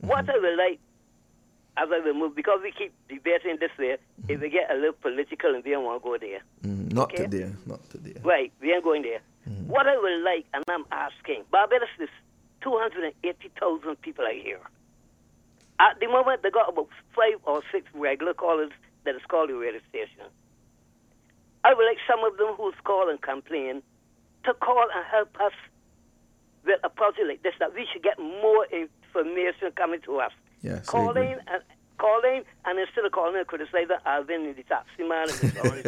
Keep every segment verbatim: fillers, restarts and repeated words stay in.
What I would like, as I will move, because we keep debating this way, mm-hmm. if we get a little political and we don't want to go there. Mm-hmm. Not okay? today, not today. Right, we ain't going there. Mm-hmm. What I would like, and I'm asking, Barbados is two hundred eighty thousand people are here. At the moment, they got about five or six regular callers that is called the radio station. I would like some of them who's call and complain to call and help us with a project like this, that we should get more information coming to us. Yes, calling and calling, and instead of calling and criticizing Alvin in the taxi man and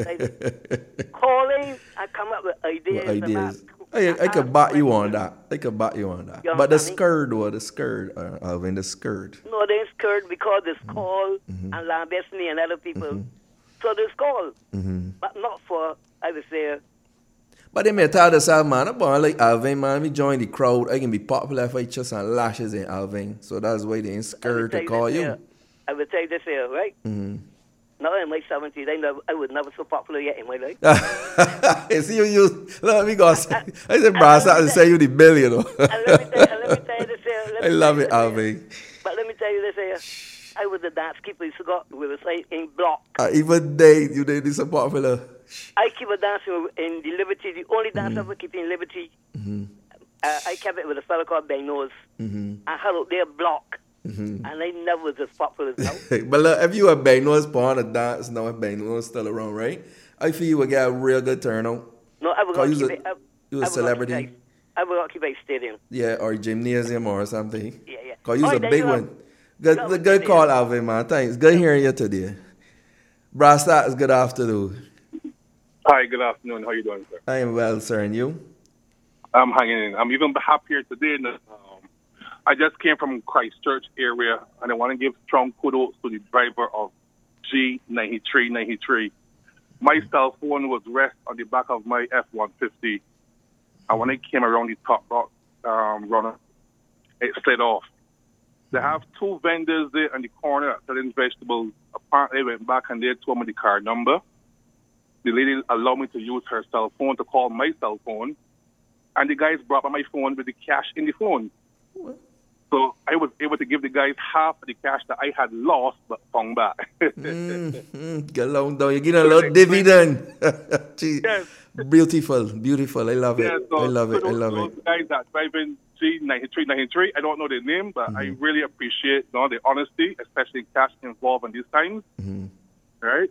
the calling and come up with ideas. What ideas? I, I could bat you on that. I could bat you on that. You but the skirt, or the skirt, uh, Alvin, the skirt. No, they skirt because it's mm-hmm. call mm-hmm. and Lambesni and other people. Mm-hmm. So there's call, mm-hmm. but not for, I would say. But they may tell us, man, about like Alvin, man, we join the crowd. I can be popular if I just and lashes in Alvin. So that's why they ain't scared to call you. Here. I would tell you this here, right? Mm-hmm. Now in my seventies, I, never, I was never so popular yet in my life. I see you use, let me go. I said, brass out and say you the billion. And let me tell, let me tell you this here. I love it, Alvin. But let me tell you this here. I was the dance keeper. You forgot we were saying in block. Uh, even they, you did this so popular. I keep a dancing in the Liberty. The only dance mm-hmm. I ever keep in Liberty. Mm-hmm. Uh, I kept it with a fellow called Ben Nose. Mm-hmm. I had out there block. Mm-hmm. And I never was as popular as now. But look, if you a Ben Nose part of dance now, if Ben Nose still around, right? I feel you would get a real good turnout. No, I would not keep a, it. I, you a celebrity. I would not keep a stadium. Yeah, or a gymnasium or something. Yeah, yeah. Because you're a big one. Good, no, good call, Alvin, man. Thanks. Good hearing you today. Brass Stats, good afternoon. Hi, good afternoon. How you doing, sir? I am well, sir. And you? I'm hanging in. I'm even happier today. Um, I just came from Christchurch area, and I want to give strong kudos to the driver of G ninety-three ninety-three. My cell phone was rest on the back of my F one fifty, and when it came around the top rock um, runner, it slid off. They have two vendors there in the corner selling vegetables. Apparently, I went back and they told me the car number. The lady allowed me to use her cell phone to call my cell phone. And the guys brought my phone with the cash in the phone. What? So I was able to give the guys half of the cash that I had lost but found back. mm-hmm. Get along, though. You're getting a little dividend. Yes. Beautiful, beautiful. I love it. Yeah, so, I love so it. Those, I love those it. guys that driving G ninety-three ninety-three, I don't know their name, but mm-hmm. I really appreciate you know, the honesty, especially cash involved in these times. Mm-hmm. Right?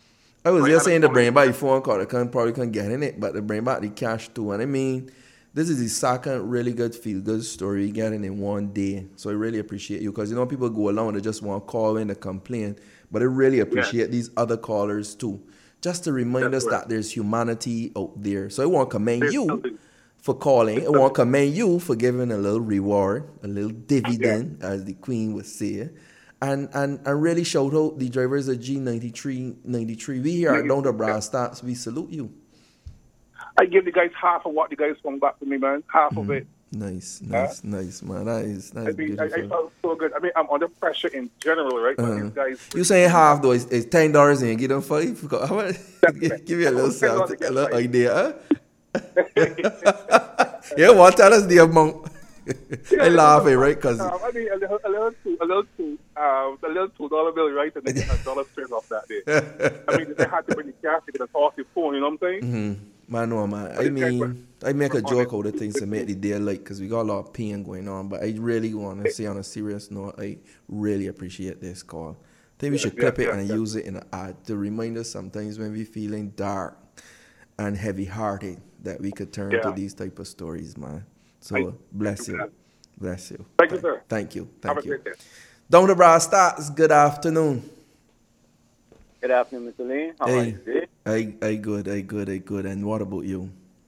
I was so just saying to bring back the phone call. I can probably can't get in it, but to bring back the cash too. And I mean, this is the second really good feel-good story you getting in one day. So I really appreciate you because, you know, people go along, they just want to call in and complain. But I really appreciate yeah. these other callers too. Just to remind That's us right. that there's humanity out there. So I want to commend there's you something. for calling. There's I want to commend you for giving a little reward, a little dividend, yeah. as the Queen would say. And, and and really shout out the drivers of G ninety-three ninety-three. We here at Down to Brass Stats, we salute you. I give the guys half of what the guys come back to me, man. Half mm. of it. Nice, nice, uh, nice, man. That is, that is I mean, beautiful. I, I felt so good. I mean, I'm under pressure in general, right? Uh-huh. These guys, you saying half, though, it's, it's ten dollars and you give them five? How about, give me a little, sound, a little idea, huh? Yeah, what? Tell us the amount. Yeah, I laugh it, right? Cause um, I mean, a little, a little, two, a little two, um, a little two dollar bill, right? And then get a dollar straight off that day. I mean, they had to bring the cash to get a toss the phone. You know what I'm saying? Mm-hmm. Man, no, man. I mean, I make a joke out of things to make the day light because we got a lot of pain going on. But I really want to say on a serious note, I really appreciate this call. I think we should clip it and use it in an ad to remind us sometimes when we're feeling dark and heavy-hearted that we could turn yeah. to these type of stories, man. So, I, bless you. That. Bless you. Thank, thank you, sir. Thank you. Thank Have you. a great day. Down to Brass Stats, good afternoon. Good afternoon, Mister Lee. How hey, are you today? I, I good, I good, I good. And what about you?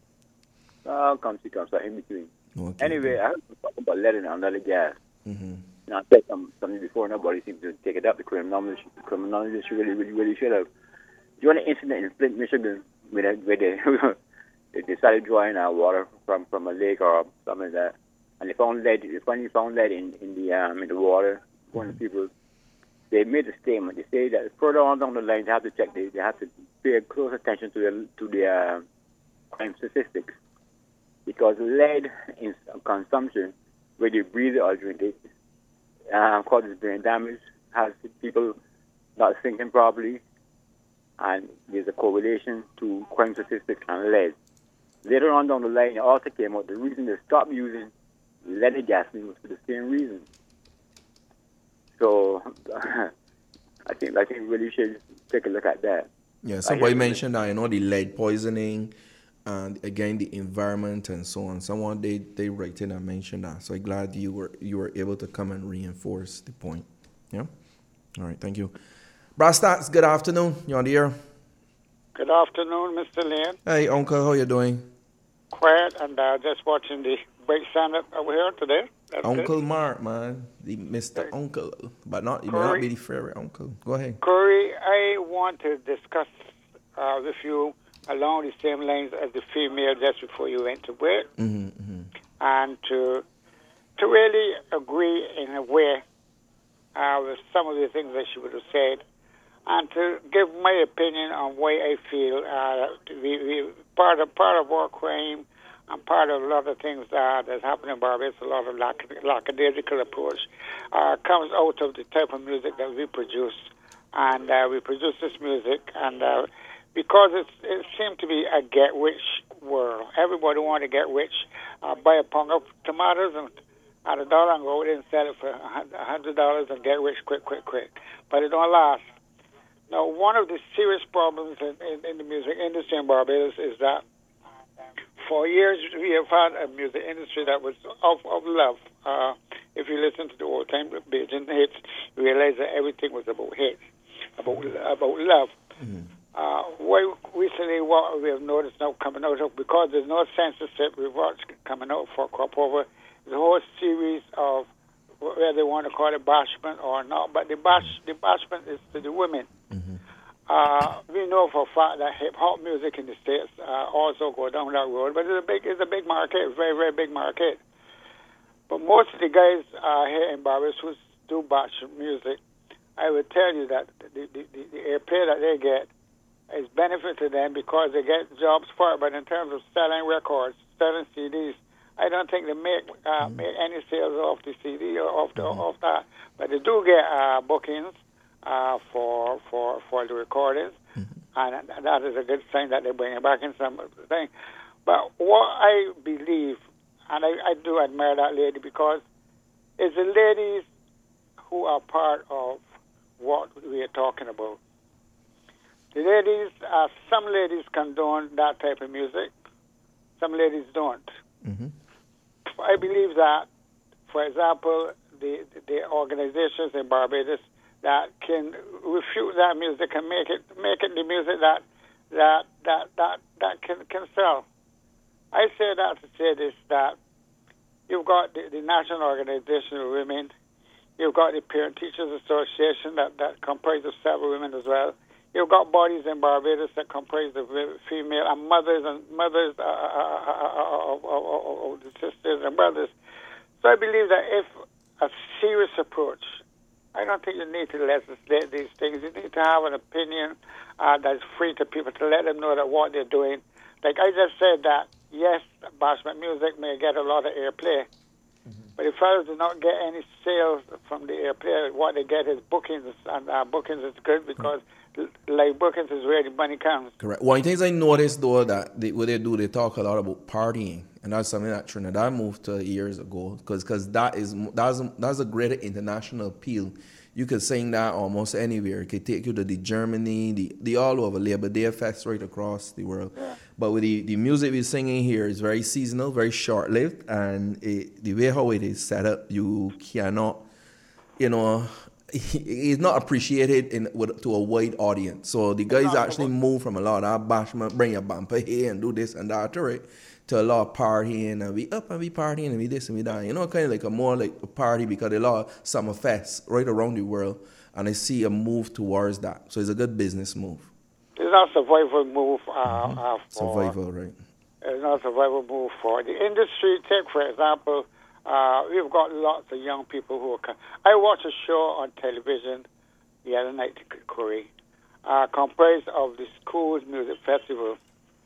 Uh, come see, come see, in between. Okay. Anyway, I heard talk about letting under the gas. Mm-hmm. Now, I said some, something before, nobody seems to take it up. The criminologist, the criminologist really, really, really should have. Do you want an incident in Flint, Michigan, where they, where they they decided drawing uh, water from, from a lake or something like that, and they found lead. They finally found lead in, in the um in the water. One of the people, they made a statement. They say that further on down the line, they have to check. They, they have to pay close attention to the to the uh, crime statistics, because lead in consumption, whether you breathe it or drink it, um, causes brain damage, has people not thinking properly, and there's a correlation to crime statistics and lead. Later on down the line, it also came out the reason they stopped using leaded gasoline was for the same reason. So I think I think we really should take a look at that. Yeah, somebody mentioned that, you know, the lead poisoning and again the environment and so on. Someone they they write in and mentioned that. So I'm glad you were you were able to come and reinforce the point. Yeah. All right, thank you. Brass Stats, good afternoon. You on the air? Good afternoon, Mister Lane. Hey, Uncle, how you doing? Quiet and uh, just watching the big stand-up over here today. That's Uncle good. Mark, man, the Mister Hey. Uncle, but not you may Corey. not be the favorite uncle. Go ahead. Corey, I want to discuss uh, with you along the same lines as the female just before you went to bed, Mm-hmm, mm-hmm. and to to really agree in a way uh, with some of the things that she would have said, and to give my opinion on why I feel uh, we, we, part of part of war crime and part of a lot of things uh, that's happening in Barbados, a lot of lack, lackadaisical approach, uh, comes out of the type of music that we produce. And uh, we produce this music, and uh, because it's, it seems to be a get-rich world. Everybody wants to get rich, uh, buy a pound of tomatoes and at a dollar and go out and sell it for a hundred dollars and get rich quick, quick, quick. But it don't last. Now, one of the serious problems in, in, in the music industry in Barbados is that for years we have had a music industry that was of, of love. Uh, if you listen to the old time Bajan hits, you realize that everything was about hits, about about love. Mm-hmm. Uh, well, recently what we have noticed now coming out of, because there's no censorship, we've watched coming out for Crop Over, the whole series of whether they want to call it bashment or not, but the bash, the bashment is to the women. Mm-hmm. Uh, we know for a fact that hip hop music in the States uh, also go down that road, but it's a big, it's a big market, a very, very big market. But most of the guys uh, here in Barbados who do bash music, I would tell you that the, the, the, the airplay that they get is benefit to them because they get jobs for it. But in terms of selling records, selling C Ds, I don't think they make uh, Mm-hmm. make any sales off the C D or off, the, Mm-hmm. off that. But they do get uh, bookings uh, for for for the recordings, Mm-hmm. and that is a good sign that they're bringing back in some thing. But what I believe, and I, I do admire that lady because it's the ladies who are part of what we are talking about. The ladies, uh, some ladies condone that type of music, some ladies don't. Mm-hmm. I believe that, for example, the the organizations in Barbados that can refute that music and make it make it the music that that that that, that can, can sell. I say that to say this, that you've got the, the National Organization of Women, you've got the Parent Teachers Association that, that comprises of several women as well. You've got bodies in Barbados that comprise of female and mothers and mothers uh, uh, of, of, of, of the sisters and brothers. So I believe that if a serious approach, I don't think you need to legislate these things. You need to have an opinion uh, that's free to people to let them know that what they're doing. Like I just said that, yes, bashment music may get a lot of airplay, mm-hmm. but if fellas do not get any sales from the airplay, what they get is bookings, and uh, bookings is good because mm-hmm. like bookings is where the money comes. Correct. One of the things I noticed though that they, what they do, they talk a lot about partying, and that's something that Trinidad moved to years ago because because that is that's that's a greater international appeal. You could sing that almost anywhere. It could take you to the Germany, the, the all over Labor Day effects right across the world. Yeah. But with the, the music we're singing here is very seasonal, very short-lived, and it, the way how it is set up, you cannot, you know, it's not appreciated in with, to a wide audience. So the guys actually move from a lot of bashment, bring a bumper here and do this and that, right? To a lot of partying, and we up and we partying and we this and we that. You know, kind of like a more like a party because there are a lot of summer fests right around the world, and I see a move towards that. So it's a good business move. It's not a survival move. Uh, mm-hmm. uh, for, survival, right? It's not a survival move for the industry. Take, for example, uh, we've got lots of young people who are... I watched a show on television the other night, Corey, uh, comprised of the school's music festival.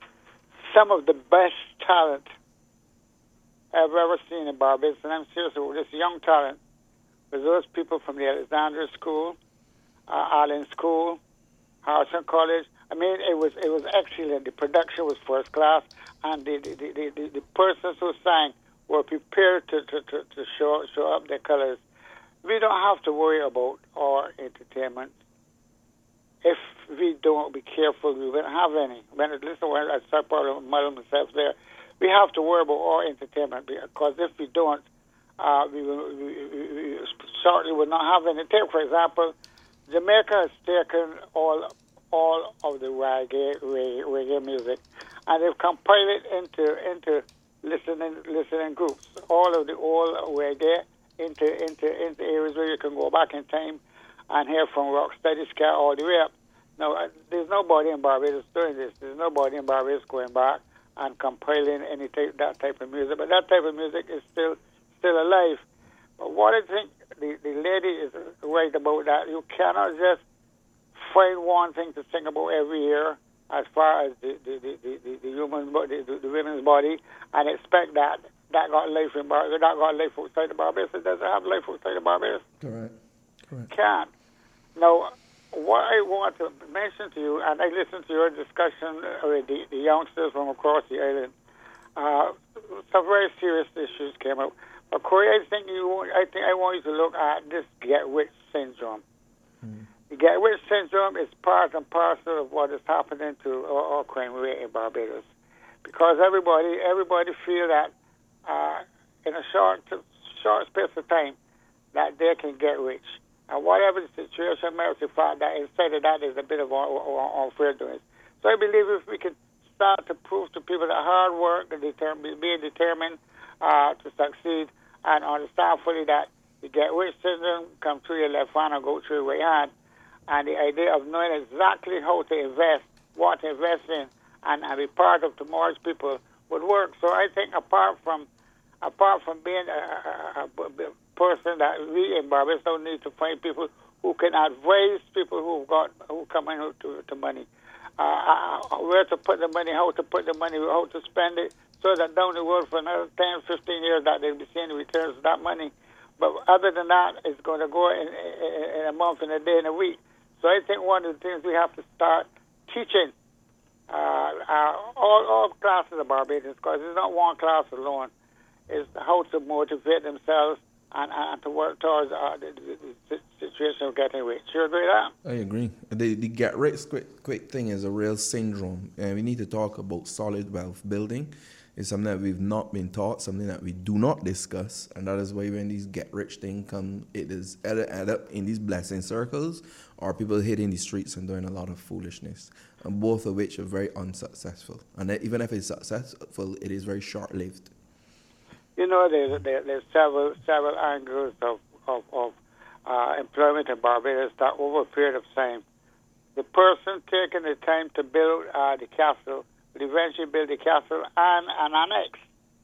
Some of the best talent I've ever seen in Barbados, and I'm serious about this young talent, with those people from the Alexandria School, uh, Allen School, Harrison College. I mean, it was it was excellent. The production was first class, and the the, the, the, the persons who sang were prepared to, to, to, to show show up their colors. We don't have to worry about our entertainment. If we don't be careful, we won't have any. When listen, when I start probably muddle myself there, we have to worry about our entertainment, because if we don't, uh, we, will, we, we, we certainly will not have any. Take, for example, Jamaica has taken all all of the reggae, reggae, reggae music, and they've compiled it into into listening listening groups. All of the old reggae into into into areas where you can go back in time and hear from rocksteady ska all the way up. Now, uh, there's nobody in Barbados doing this. There's nobody in Barbados going back and compiling any type, that type of music. But that type of music is still still alive. But what I think the, the lady is right about that, you cannot just find one thing to sing about every year as far as the the, the, the, the human body, the, the women's body, and expect that that got life in Barbados, that got life outside of Barbados. It doesn't have life outside of Barbados. Correct. Correct. Can't. Now, what I want to mention to you, and I listened to your discussion with the, the youngsters from across the island, uh, some very serious issues came up. But Corey, I think you, I think I want you to look at this get-rich syndrome. Mm. The get-rich syndrome is part and parcel of what is happening to our, our crime rate in Barbados, because everybody, everybody feel that uh, in a short, short space of time that they can get rich. And whatever the situation makes you find that instead of that is a bit of unfair doings. So I believe if we can start to prove to people that hard work and determined, being determined uh, to succeed, and understand fully that you get rich syndrome, come through your left hand and go through your right hand, and the idea of knowing exactly how to invest, what to invest in, and, and be part of tomorrow's people would work. So I think apart from apart from being a, a, a person that we in Barbados don't need to find people who can advise people who've got who come in to, to money, uh, where to put the money, how to put the money, how to spend it, so that down the road for another ten, fifteen years that they'll be seeing returns of that money. But other than that, it's going to go in, in, in a month, in a day, in a week. So I think one of the things we have to start teaching uh, uh, all, all classes of Barbadians, because it's not one class alone, is how to motivate themselves and, and to work towards uh, the, the, the situation of getting rich. You agree with that? I agree. The, the get rich quick, quick thing is a real syndrome, and we need to talk about solid wealth building. It's something that we've not been taught, something that we do not discuss, and that is why when these get rich things come, it is either end up in these blessing circles or people hitting the streets and doing a lot of foolishness, and both of which are very unsuccessful. And even if it's successful, it is very short-lived. You know, there's, there, there's several several angles of, of, of uh, employment in Barbados that over a period of time, the person taking the time to build uh, the castle will eventually build the castle and an annex.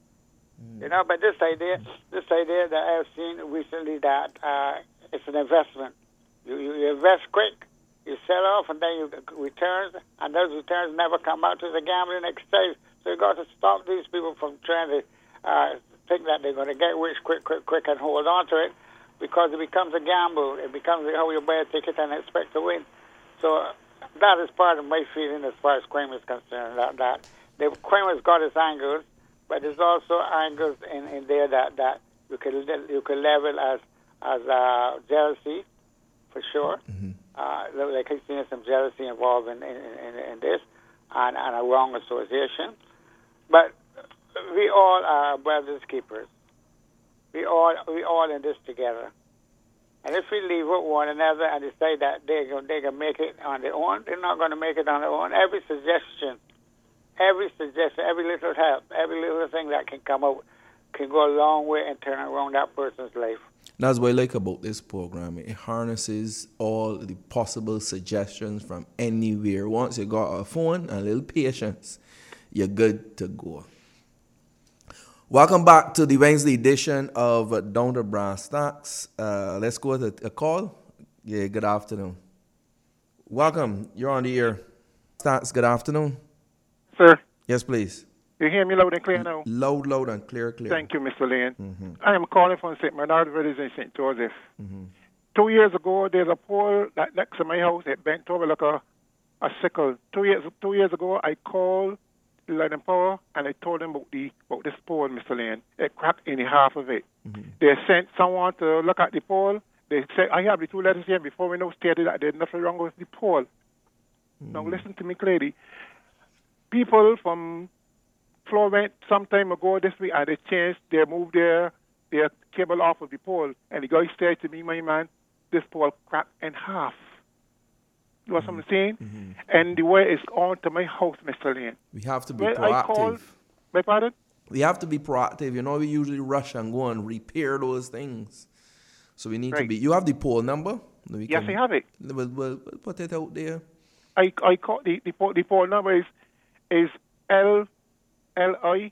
Mm. You know, but this idea, this idea that I've seen recently that uh, it's an investment. You, you invest quick, you sell off, and then you returns, and those returns never come back to the gambling exercise. So you got to stop these people from trying to uh, think that they're going to get rich quick, quick, quick, and hold on to it, because it becomes a gamble. It becomes how you buy a ticket and expect to win. So uh, that is part of my feeling as far as crime is concerned. That, that the crime has got its angles, but there's also angles in, in there that, that you can you can level as as uh, jealousy, for sure. Mm-hmm. Uh, like I've seen some jealousy involved in, in, in, in this, and, and a wrong association. But we all are brothers keepers. We all we all in this together. And if we leave with one another and decide that they're going they to make it on their own, they're not going to make it on their own. Every suggestion, every suggestion, every little help, every little thing that can come out can go a long way and turn around that person's life. That's what I like about this program. It harnesses all the possible suggestions from anywhere. Once you got a phone and a little patience, you're good to go. Welcome back to the Wednesday edition of Down to Brass Tacks. Uh, let's go to a call. Yeah, good afternoon. Welcome. You're on the air. Tacks, good afternoon. Sir? Yes, please. You hear me loud and clear now? Loud, loud and clear, clear. Thank you, Mister Lane. Mm-hmm. I am calling from Saint Bernard Village in Saint Joseph. Mm-hmm. Two years ago, there's a pole that next to my house. It bent over like a, a sickle. Two years two years ago, I called Light and Power, and I told them about the about this pole, Mister Lane. It cracked in half of it. Mm-hmm. They sent someone to look at the pole. They said, I have the two letters here before we know stated that there's nothing wrong with the pole. Mm-hmm. Now listen to me clearly. People from Florence some time ago this week, and they changed, they moved their, their cable off of the pole. And the guy said to me, my man, this pole cracked in half. You know what I'm saying? Mm-hmm. And the way it's on to my house, Mister Lane. We have to be Well, proactive. I called, my pardon? We have to be proactive. You know, we usually rush and go and repair those things. So we need Right. to be. You have the pole number? We Yes, can- I have it. We'll, we'll, we'll put it out there. I I call the the pole, the pole number is is L L I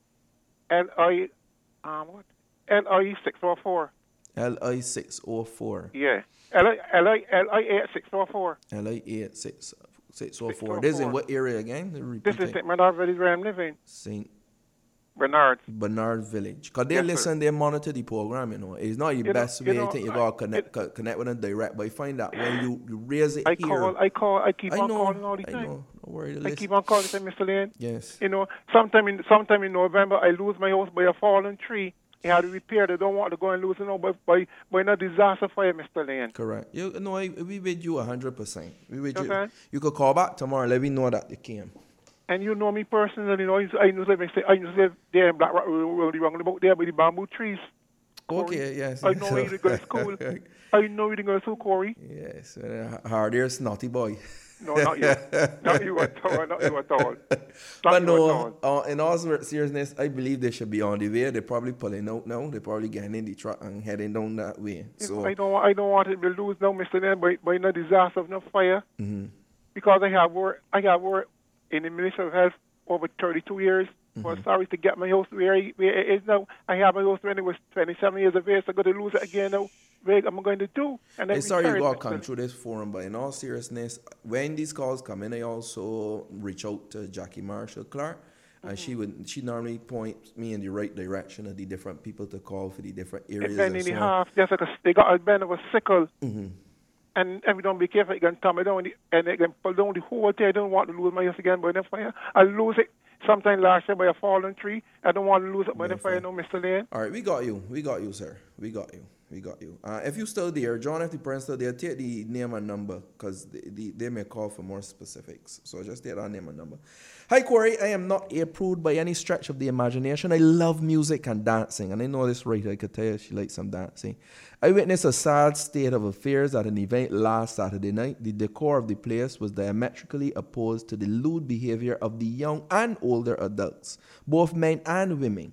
L I um what L I six four four. L I six oh four. Yeah. L I L I L I eight six four four. L I eight six six oh four. six oh This is in four. what area again? This is Saint Bernard Village where I'm living. Saint Bernard. Bernard Village. Because they Yes, listen, they monitor the program, you know. It's not your You know- best you way. know, I think you I- got to connect, it- co- connect with them direct. But you find that when you, you raise it I here. call I call I keep I on know, calling all the I time. know. Don't worry. I Listen. keep on calling them, Mister Lane. Yes. You know, sometime in sometime in November I lose my house by a fallen tree. They had to repair. They don't want to go and lose it now by by by a disaster fire, Mister Lane. Correct. You know, I, we with you one hundred percent. We with you. Okay. You could call back tomorrow. Let me know that you came. And you know me personally, you know, I used I used to live in, I used to live there in Black Rock, really wrong about there by the bamboo trees. Corey. Okay, yes. I know where you go to school. I know you go to school, Corey. Yes. Uh, hard ear, snotty boy. No, not you. Not you at all. Not you at all. Not But you no, at all. uh, in all ser- seriousness, I believe they should be on the way. They're probably pulling out now. They're probably getting in the truck and heading down that way. So, I don't want, I don't want it to lose now, Mister Lane, by, by no disaster of no fire. mm-hmm. Because I have worked, I have worked in the Ministry of Health over thirty-two years. Mm-hmm. I'm sorry to get my house where, I, where it is now. I have my house when it was twenty-seven years of age, so I'm going to lose it again now. What am I going to do? And Hey, sorry you return, got to Mister come through this forum, but in all seriousness, when these calls come in, I also reach out to Jackie Marshall Clark, and Mm-hmm. she would she normally points me in the right direction of the different people to call for the different areas. It bend and in the so on. half, just like a, they got a bend of a sickle. Mhm. And if you don't be careful, you can turn it down, and it can pull down the whole thing. I don't want to lose my house again by the fire. I lose it sometime last year by a fallen tree. I don't want to lose it by the fire, no, Mister Lane. All right, we got you. We got you, sir. We got you. We got you. Uh, if you still there, John, if the parents still there, take the name and number because they, they, they may call for more specifics. So just take that name and number. Hi, Corey. I am not a prude by any stretch of the imagination. I love music and dancing. And I know this writer, I could tell you she likes some dancing. I witnessed a sad state of affairs at an event last Saturday night. The decor of the place was diametrically opposed to the lewd behavior of the young and older adults, both men and women.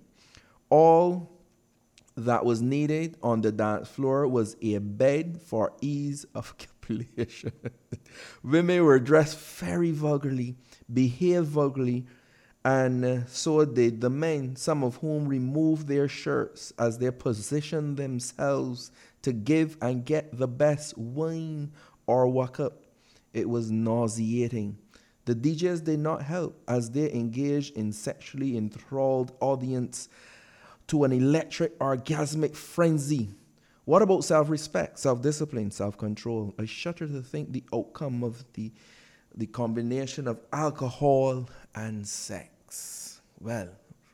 All that was needed on the dance floor was a bed for ease of calculation. Women were dressed very vulgarly, behaved vulgarly, and uh, so did the men, some of whom removed their shirts as they positioned themselves to give and get the best wine or walk up. It was nauseating. The D Js did not help as they engaged in sexually enthralled audience to an electric orgasmic frenzy. What about self-respect, self-discipline, self-control? I shudder to think the outcome of the, the combination of alcohol and sex. Well,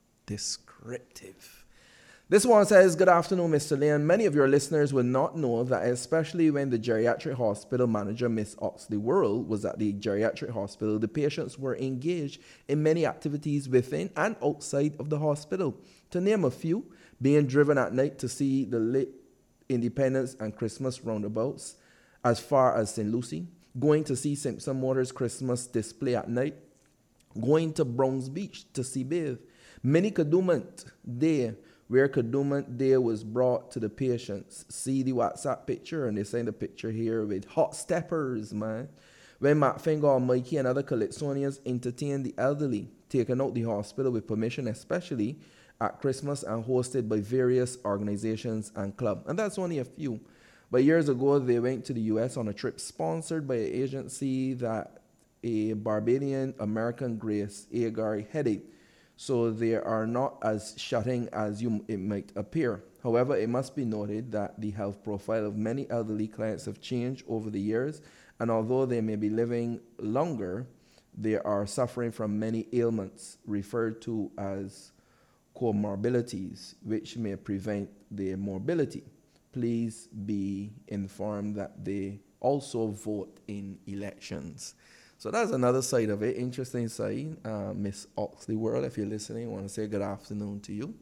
descriptive. This one says, good afternoon, Mister Lane. Many of your listeners will not know that especially when the geriatric hospital manager, Miss Oxley World, was at the geriatric hospital, the patients were engaged in many activities within and outside of the hospital. To name a few, being driven at night to see the lit Independence and Christmas roundabouts as far as Saint Lucie, going to see Simpson Motors Christmas display at night, going to Bronx Beach to see bathe. Many Kadooment Day, where Kadooment Day was brought to the patients. See the WhatsApp picture, and they send a picture here with hot steppers, man. When Matt Finger, Mikey, and other Calypsonians entertained the elderly, taken out the hospital with permission, especially at Christmas, and hosted by various organizations and clubs. And that's only a few. But years ago, they went to the U S on a trip sponsored by an agency that a Barbadian American Grace Agar headed. so they are not as shutting as you it might appear. However, it must be noted that the health profile of many elderly clients have changed over the years, and although they may be living longer, they are suffering from many ailments referred to as comorbidities, which may prevent their mobility. Please be informed that they also vote in elections. So that's another side of it, interesting side. Uh, Miss Oxley World, if you're listening, I want to say good afternoon to you.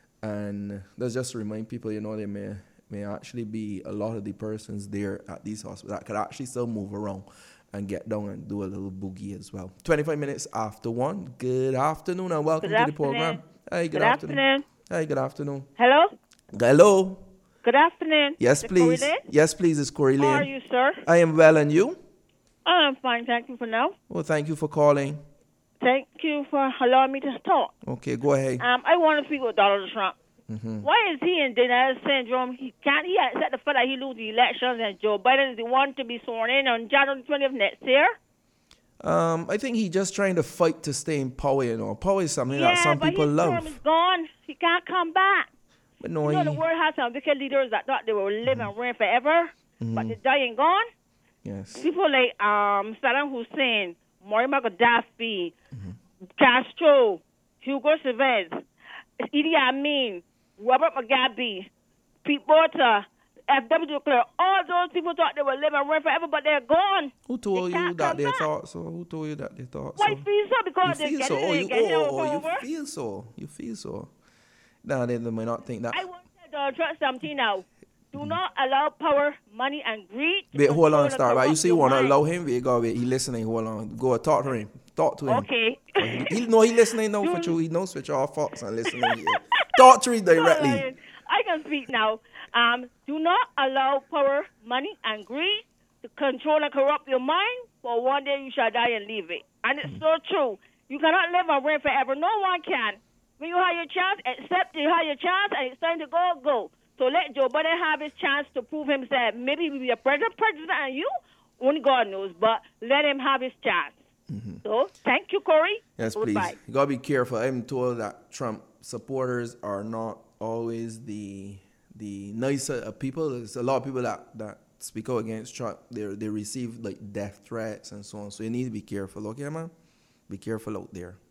And let's just remind people, you know, there may, may actually be a lot of the persons there at these hospitals that could actually still move around and get down and do a little boogie as well. twenty-five minutes after one. Good afternoon and welcome good to afternoon. the program. Hey, good, good afternoon. afternoon. Hey, good afternoon. Hello? Hello. Good afternoon. Yes, Is please. Yes, please, it's Corey Lane. How are you, sir? I am well, and you? I'm fine, thank you for now. Well, thank you for calling. Thank you for allowing me to talk. Okay, go ahead. Um, I want to speak with Donald Trump. Mm-hmm. Why is he in denial syndrome? He can't. He accept the fact that he lose the elections, and Joe Biden is the one to be sworn in on January twentieth next year. Um, I think he's just trying to fight to stay in power. You know, power is something yeah, that some but people his love. term is gone. He can't come back. But no, you know, he, the world has some wicked leaders that thought they will live mm-hmm. and reign forever, mm-hmm. but they're dying gone. Yes. People like um, Saddam Hussein, Muammar Gaddafi, mm-hmm. Castro, Hugo Chavez, Idi Amin, Robert Mugabe, Pete Botha, F W de Klerk, all those people thought they would live and reign forever, but they're gone. Who told they you that they back. thought so? Who told you that they thought Why so? Why feel so? Because you they're feel so? getting Oh, it, you, getting oh, it oh, over. you feel so? You feel so? No, they, they might not think that. I want to tell Donald Trump something now. Do not allow power, money, and greed. Wait, hold on, start. Right, you see, you want to mind. allow him? Wait, go, wait, he listening. Hold on, go talk to him. Talk to him. Okay. he, he know he listening now for you. He knows for all Fox and listening. Yeah. Talk to him directly. I can speak now. Um, do not allow power, money, and greed to control and corrupt your mind. For one day you shall die and leave it. And it's so true. You cannot live and reign forever. No one can. When you have your chance, accept you have your chance, and it's time to go, go. So let Joe Biden have his chance to prove himself. Maybe he will be a president, president, and you, only God knows. But let him have his chance. Mm-hmm. So thank you, Corey. Yes, Goodbye. please. You gotta be careful. I'm told that Trump supporters are not always the the nicer of people. There's a lot of people that, that speak out against Trump. They they receive like death threats and so on. So you need to be careful. Okay, man. Be careful out there.